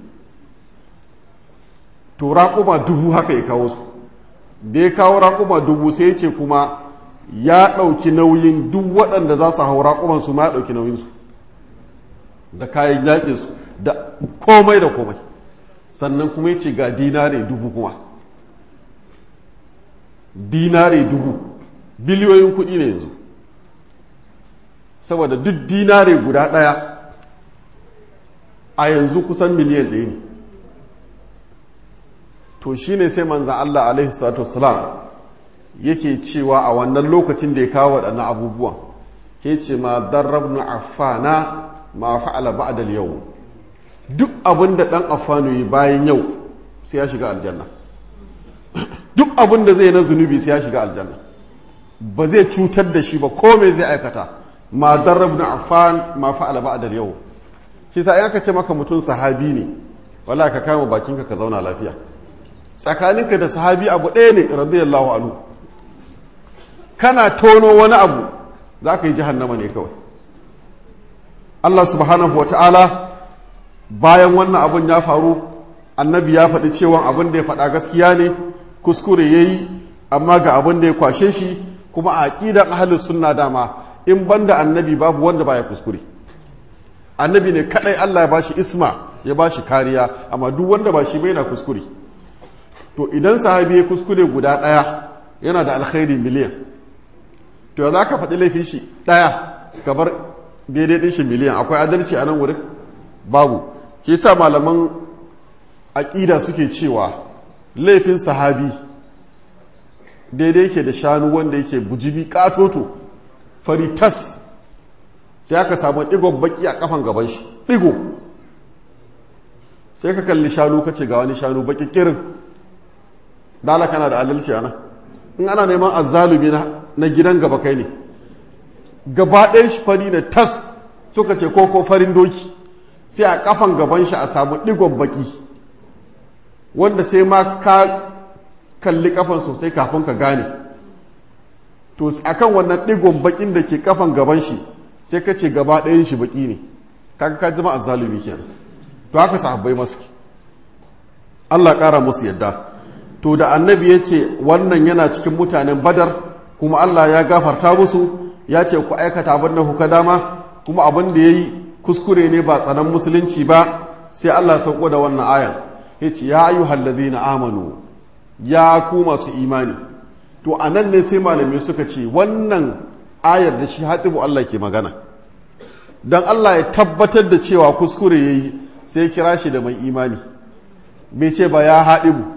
to raƙuma dubu haka ya kawo su da ya kawo raƙuma dubu sai ce kuma ya ɗauki nauyin duk waɗanda za su hau raƙuman su ma ya ɗauki nauyinsu da kayan yaƙinsu da komai da komai sannan kuma ya ce ga dinare dubu kuma dinare dubu biliyoyin kuɗi ne yanzu saboda duk dinare guda ɗaya a yanzu kusan miliyan ɗaya ne to shi ne sai manzan Allah alaihi salatu wasalam yake cewa a wannan lokacin da ya kawo waɗannan abubuwan ke ce ma darrabnu affana ma fa'ala ba'da al-yau duk abin da ɗan affanu yi bayan yau sai ya shiga aljanna duk abin da zai na zunubi sai ya shiga aljanna ba zai cutar da shi ba ko me zai aikata ma darrabnu affan ma fa'ala ba'da al-yau shi sa aka ce maka mutum sahabi ne wala ka kama bakinka ka zauna lafiya tsakaninka da sahabi abu ɗaya ne radiyallahu anhu kana tono wani abu za ka yi jahannama ne kawai Allah subhanahu wa ta'ala bayan wannan abun ya faru annabi ya faɗi cewa abin da ya faɗa gaskiya ne kuskure ya yi amma ga abin da ya kwashe shi kuma a aƙidan ahalus sunna dama in banda annabi babu wanda baya kuskure annabi ne kadai Allah ya bashi isma ya bashi kariya amma duk wanda ba shi bai na kuskure to idan sahabi ya kuskure guda ɗaya yana da alkhairi miliyan to za ka faɗi laifin shi ɗaya ka bar daidai ɗin shi miliyan akwai adalci a nan wurin babu ke sa malaman aƙida suke cewa laifin sahabi daidai yake da shanu wanda yake bujibi ƙatoto fari tas sai aka samu ɗigon baƙi a ƙafan gaban shi ɗigo sai ka kalli shanu ka ce ga wani shanu baƙi ƙirin dala kana da adalci ana in ana neman azzalumi na gidan gaba kai ne gaba ɗaya shi fari na tas suka ce koko farin doki sai a kafan gaban shi a samu ɗigon baki wanda sai ma ka kalli kafan sosai kafin ka gane to akan wannan ɗigon bakin da ke kafan gaban shi sai ka ce gaba ɗayan shi baki ne kaga ka zama azzalumi kenan to haka sahabbai masu Allah ƙara musu yadda to da annabi ya ce wannan yana cikin mutanen badar kuma Allah ya gafarta musu ya ce ku aikata abin da kuka dama kuma abin da ya yi kuskure ne ba tsanan musulunci ba sai Allah sauko da wannan ayan ya ce ya ayyuhal ladhina amanu ya ku masu imani to anan ne sai malamai suka ce wannan ayar da shi hatibu Allah ke magana dan Allah ya tabbatar da cewa kuskure yayi sai kira shi da mai imani bai ce ba ya haɗibu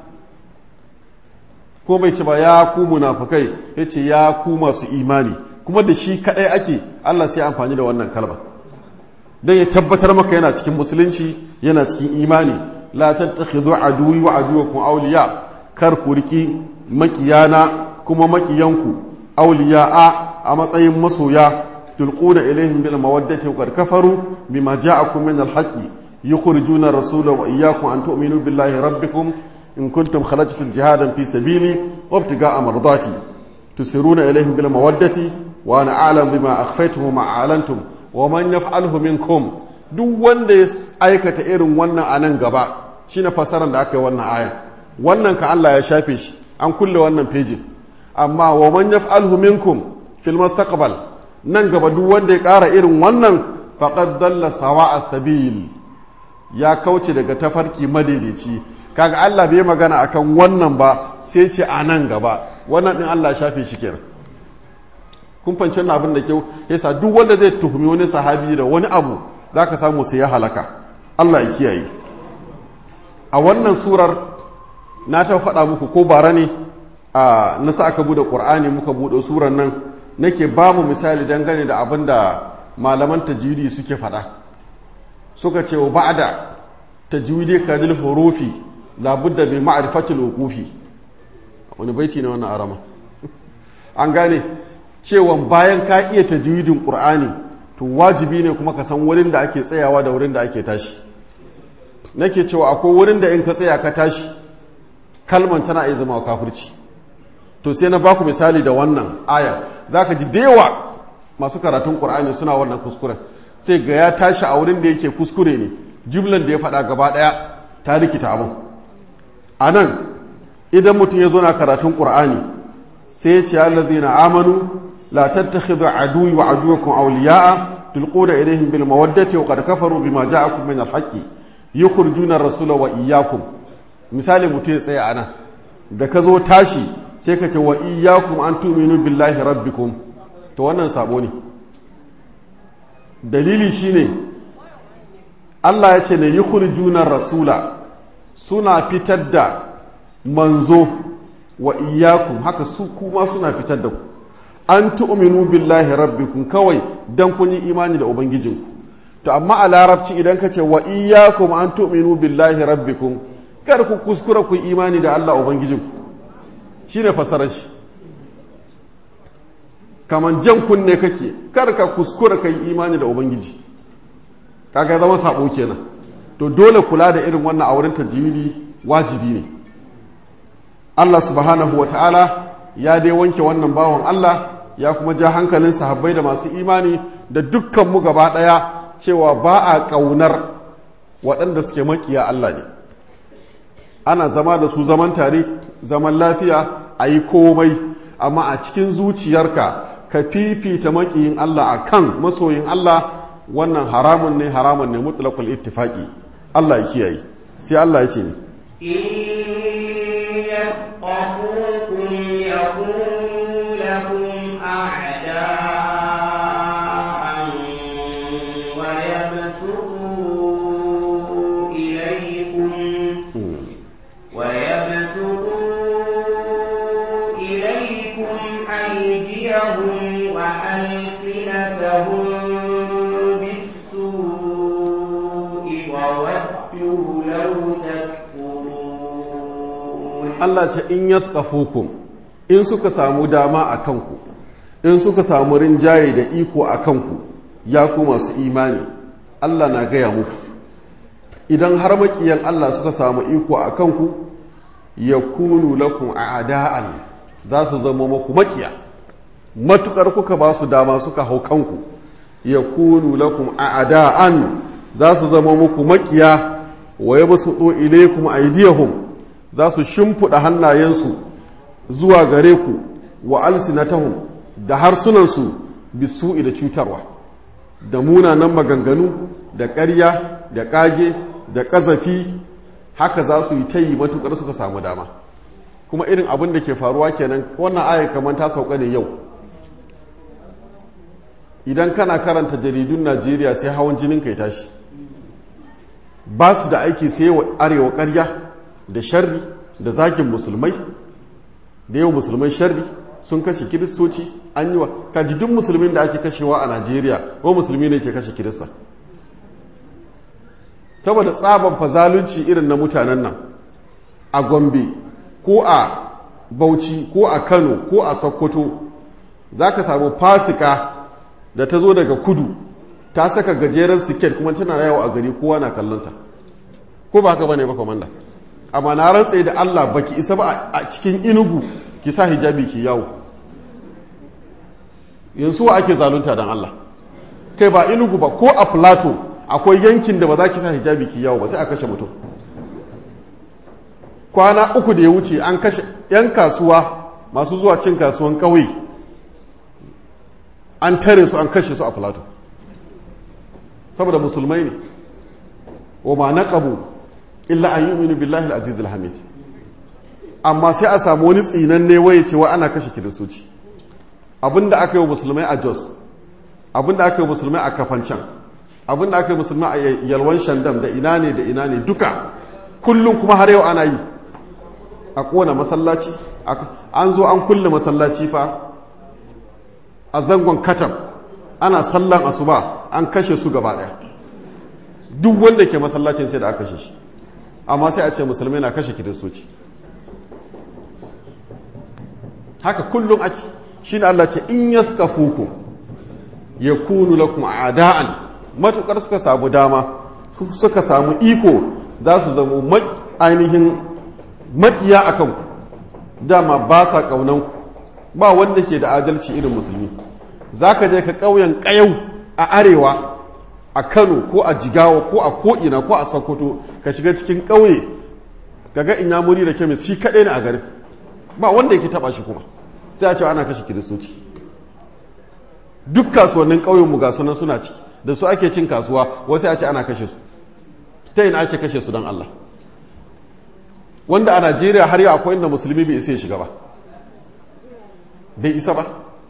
ko bai ce ba ya ku munafukai ya ce ya ku masu imani kuma da shi kaɗai ake Allah sai amfani da wannan kalma don ya tabbatar maka yana cikin musulunci yana cikin imani la tattakhidhu aduwi wa aduwakum awliya kar ku riki makiyana kuma makiyanku awliya a a matsayin masoya tulquna ilaihim bil mawaddati wa qad kafaru bima ja'akum min al haqqi yukhrijuna ar-rasula wa iyyakum an tu'minu billahi rabbikum in kuntum kharajtum jihadan fi sabili wabtiga'a mardati tusiruna ilaihim bil mawaddati wa ana a'lam bima akhfaytum wa ma a'lantum wa man yaf'alhu minkum duk wanda ya aikata irin wannan anan gaba shine fasaran da aka yi wannan aya wannan ka Allah ya shafe shi an kulle wannan pejin amma wa man yaf'alhu minkum fil mustaqbal nan gaba duk wanda ya ƙara irin wannan faqad dalla sawa'a sabil ya kauce daga tafarki madaidaici kaga Allah bai magana akan wannan ba sai ce a nan gaba wannan din Allah shafe shi kenan kun fahimci wannan abin da kyau yasa duk wanda zai tuhumi wani sahabi da wani abu zaka samu sai ya halaka Allah ya kiyaye a wannan surar na ta faɗa muku ko bara ne a nasa aka bude Qur'ani muka bude surar nan nake ba mu misali dangane da abin da malaman tajwidi suke faɗa suka ce wa ba'da tajwidi kadil hurufi labudda bi ma'rifatil wuqufi wani baiti ne wannan arama an gane cewa bayan ka iya tajwidin Qur'ani to wajibi ne kuma ka san wurin da ake tsayawa da wurin da ake tashi nake cewa akwai wurin da in ka tsaya ka tashi kalman tana iya zama kafirci to sai na baku misali da wannan aya zaka ji dewa masu karatun Qur'ani suna wannan kuskuren sai ga ya tashi a wurin da yake kuskure ne jumlan da ya faɗa gaba ɗaya ta rikita abin anan idan mutum ya zo na karatun Qur'ani sai ya ce allazina amanu la tattakhidhu aduwwi wa aduwwakum awliya'a tulquna ilayhim bil mawaddati wa qad kafaru bima ja'akum min al-haqqi yukhrijuna ar-rasula wa iyyakum misali mutum ya tsaya anan da ka zo tashi sai ka ce wa iyyakum an tu'minu billahi rabbikum to wannan sabo ne dalili shine Allah ya ce ne yukhrijuna ar-rasula suna fitar da manzo wa iyyakum haka su kuma suna fitar da ku an tu'minu billahi rabbikum kawai dan kun yi imani da ubangijinku to amma a larabci idan ka ce wa iyyakum an tu'minu billahi rabbikum kar ku kuskura ku imani da Allah ubangijinku shine fasarar shi kaman jan kunne kake kar ka kuskura kai imani da ubangiji kaga zama sabo kenan to dole kula da irin wannan a wurin tajwidi wajibi ne Allah subhanahu wataala ya dai wanke wannan bawan Allah ya kuma ja hankalin sahabbai da masu imani da dukkan mu gaba daya cewa ba a ƙaunar waɗanda suke makiya Allah ne ana zama da su zaman tare zaman lafiya a yi komai amma a cikin zuciyarka ka fifita makiyin Allah a kan masoyin Allah wannan haramun ne haramun ne mutlaqul ittifaqi Allah ya kiyaye sai Allah ya ce ne Allah ce in yathqafukum in suka samu dama a kanku in suka samu rinjaye da iko a kanku ya ku masu imani Allah na gaya muku idan har makiyan Allah suka samu iko a kanku yakunu lakum a'da'an za su zama muku makiya matukar kuka ba su dama suka hau kanku yakunu lakum a'da'an za su zama muku makiya wa yabsutu ilaykum aydiyahum za su shimfiɗa hannayensu zuwa gare ku wa alsinatahum da harsunansu bisu'i da cutarwa da munanan maganganu da ƙarya da ƙage da ƙazafi haka za su yi ta yi matuƙar suka samu dama kuma irin abin da ke faruwa kenan wannan ayar kamar ta sauka ne yau idan kana karanta jaridun Najeriya sai hawan jinin kai tashi ba su da aiki sai wa arewa ƙarya da sharri da zagin musulmai da yau musulmai sharri sun kashe kiristoci an yi wa kaji duk musulmin da ake kashewa a Najeriya ko musulmi ne ke kashe kirista saboda tsaban fazalunci irin na mutanen nan a Gombe ko a Bauchi ko a Kano ko a Sokoto za ka samu fasika da ta zo daga kudu ta saka gajeren siket kuma tana yawo a gari kowa na kallonta ko ba haka bane ba komanda amma na rantse da Allah baki isa ba a cikin inugu ki sa hijabi ki yawo yanzu wa ake zalunta dan Allah kai ba inugu ba ko a plateau akwai yankin da ba za ki sa hijabi ki yawo ba sai a kashe mutum kwana uku da ya wuce an kashe yan kasuwa masu zuwa cin kasuwan kauye an tare su an kashe su a plateau saboda musulmai ne wa ma naqabu illa an yu'minu billahi al-aziz al-hamid. Amma sai a samu wani tsinan ne waye cewa ana kashe kiristoci. Abinda aka yi wa musulmai a Jos, abinda aka yi wa musulmai a Kafancan, abinda aka yi wa musulmai a Yalwan Shandam da ina ne da ina ne duka kullum kuma har yau ana yi. A kona masallaci, an zo an kulle masallaci fa a zangon Katam, ana sallan asuba an kashe su gaba daya. Duk wanda ke masallacin sai da aka kashe shi. Amma sai a ce musulmai na kashe kiristoci. Haka kullum ake. Shine Allah ce in yaskafuku yakunu lakum a'da'an, matukar suka samu dama suka samu iko za su zama ainihin makiya akan ku, dama ba sa kaunan ku, ba wanda ke da adalci irin musulmi. Zaka je ka kauyen kayau a arewa a Kano ko a Jigawa ko a ko'ina ko a Sokoto ka shiga cikin kauye kaga inyamuri da kemis shi kadai ne a garin, ba wanda yake taba shi kuma. Sai a ce ana kashe kiristoci. Duk kasuwannin ƙauyenmu ga sunan suna ciki da su ake cin kasuwa, wasu a ce ana kashe su. Ta yin ake kashe su don Allah, wanda a Najeriya har yau akwai inda musulmi bai isa ya shiga ba, bai isa ba.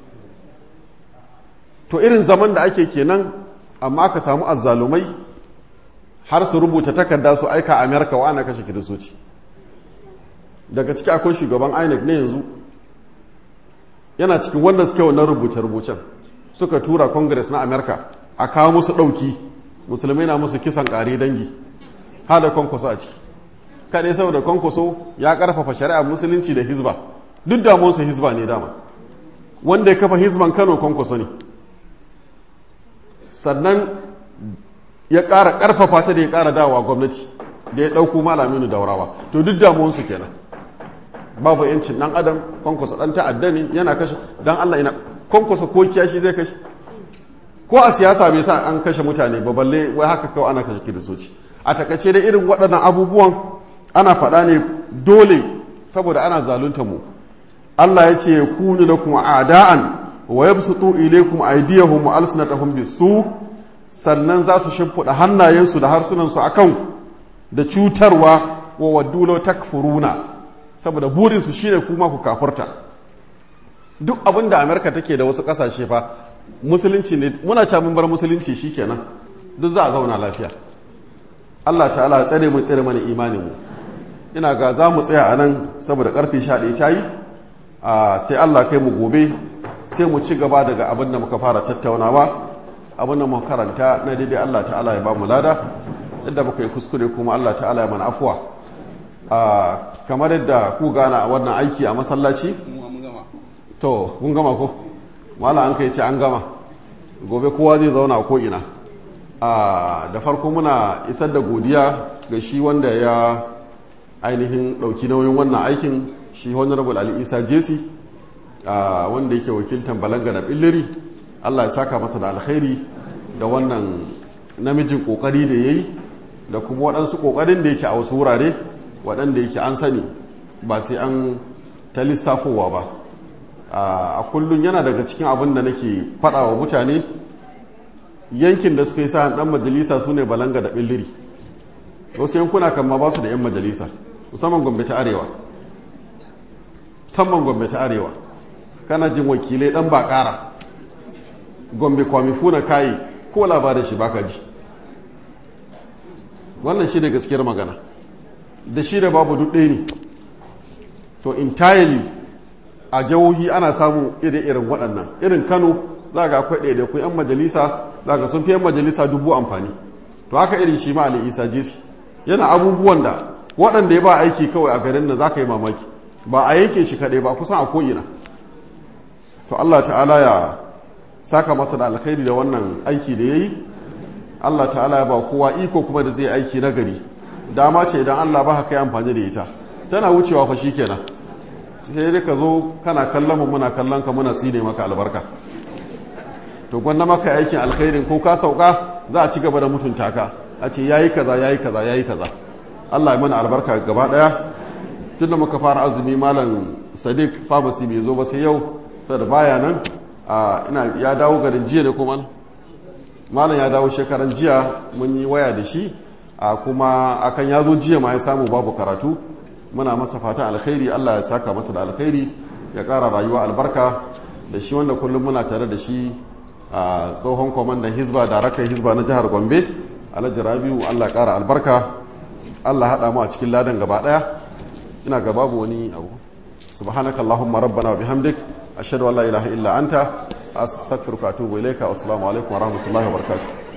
To irin zaman da ake kenan, amma aka samu azzalumai har su rubuta takarda su aika a Amerika wa ana kashe kiristoci. Daga ciki akwai shugaban I N E C ne yanzu, yana cikin wanda suke wannan rubuce-rubucen, suka tura Congress na Amerika a kawo musu ɗauki, musulmai na musu kisan ƙari dangi, hada kwankwaso a ciki. Kaɗai saboda kwankwaso ya ƙarfafa shari'ar musulunci da hizba, duk damuwarsa hizba ne dama. Wanda ya kafa hizban Kano kwankwaso ne. Sannan ya ƙara ƙarfafa ta da ya ƙara dawa gwamnati da ya ɗauko Malaminu Daurawa. To duk damuwarsu kenan. Babu yancin dan adam, kwankwaso dan ta'adda ne, yana kashe dan Allah ina kwankwaso ko kiyashi zai kashe, ko a siyasa bai sa an kashe mutane ba, balle wai haka kawai ana kashe kiristoci. A takaice da irin waɗannan abubuwan ana faɗa ne dole saboda ana zalunta mu. Allah ya ce kunu lakum a'da'an wa yabsutu ilaykum aydiyahum wa alsinatahum bisu, sannan za su shimfiɗa hannayensu da harsunansu akan da cutarwa, wa waddu law takfuruna, saboda burinsu shine kuma ku kafurta. Duk abin da Amerika take da wasu kasashe fa musulunci ne, muna ca mun bar musulunci shikenan duk za a zauna lafiya. Allah ta'ala ya tsare mu, tsare mana imanin mu. Ina ga za mu tsaya a nan saboda karfe sha ɗaya ta yi, sai Allah kai mu gobe sai mu ci gaba daga abin da muka fara tattaunawa. Abin da muka karanta na daidai Allah ta'ala ya ba mu lada, yadda muka yi kuskure kuma Allah ta'ala ya mana afuwa. Kamar yadda ku gana wannan aiki a masallaci, to kun gama ko mala an kai ce an gama, gobe kowa zai zauna ko ina. Da farko muna isar da godiya ga shi wanda ya ainihin ɗauki nauyin wannan aikin, shi honorable Ali Isa Jesi, wanda yake wakiltan Balanga da Billiri. Allah ya saka masa da alkhairi da wannan namijin kokari da yayi, da kuma waɗansu kokarin da yake a wasu wurare waɗanda yake an sani ba sai an ta lissafowa ba. A kullum yana daga cikin abin da nake faɗa wa mutane, yankin da suka yi sa'an ɗan majalisa su ne Balanga da Billiri. Wasu yankuna kan ma ba su da 'yan majalisa, musamman Gombe ta Arewa. Musamman Gombe ta Arewa. Kana jin wakilai ɗan ba ƙara. Gombe kwamifuna kayi ko labarin shi baka ji. Wannan shi ne gaskiyar magana. Da shi da babu duk ɗaya ne. To entirely a jihohi ana samu irin waɗannan. Irin Kano za ga akwai ɗaya da ku 'yan majalisa, za ga sun fi 'yan majalisa dubu amfani. To haka irin shi ma Ali Isa Jesi. Yana abubuwan da waɗanda ya ba aiki kawai a garin nan za ka yi mamaki. Ba a yankin shi kaɗai ba, kusan a ko'ina. To Allah ta'ala ya saka masa da alkhairi da wannan aiki da ya yi. Allah ta'ala ya ba kowa iko kuma da zai aiki na gari. Dama ce idan Allah ba haka yi amfani da ita, tana wucewa fa kenan. Sai dai ka zo kana kallon mu muna kallon ka muna tsine maka albarka. To gwanda maka aikin alkhairin ko ka sauka za a ci gaba da mutunta ka, a ce yayi kaza yayi kaza yayi kaza. Allah ya mana albarka gaba daya. Tunda muka fara azumi malam Sadiq Pharmacy bai zo ba sai yau, saboda baya nan. Ina ya dawo garin jiya ne kuma malam ya dawo shekaran jiya, mun yi waya da shi a kuma akan ya zo jiya ma ya samu babu karatu. Muna masa fatan alkhairi, Allah ya saka masa da alkhairi, ya ƙara rayuwa albarka. Da shi wanda kullum muna tare da shi a tsohon kwamandan hizba, daraktan hizba na jihar Gombe, Alhaji Rabiu, Allah ya ƙara albarka, Allah haɗa mu a cikin ladan gaba ɗaya. Ina ga babu wani abu. Subhanakallahumma rabbana wa bihamdik, ashhadu an la ilaha illa anta, astaghfiruka wa atubu ilayka. Wassalamu alaikum wa rahmatullahi wa barakatuh.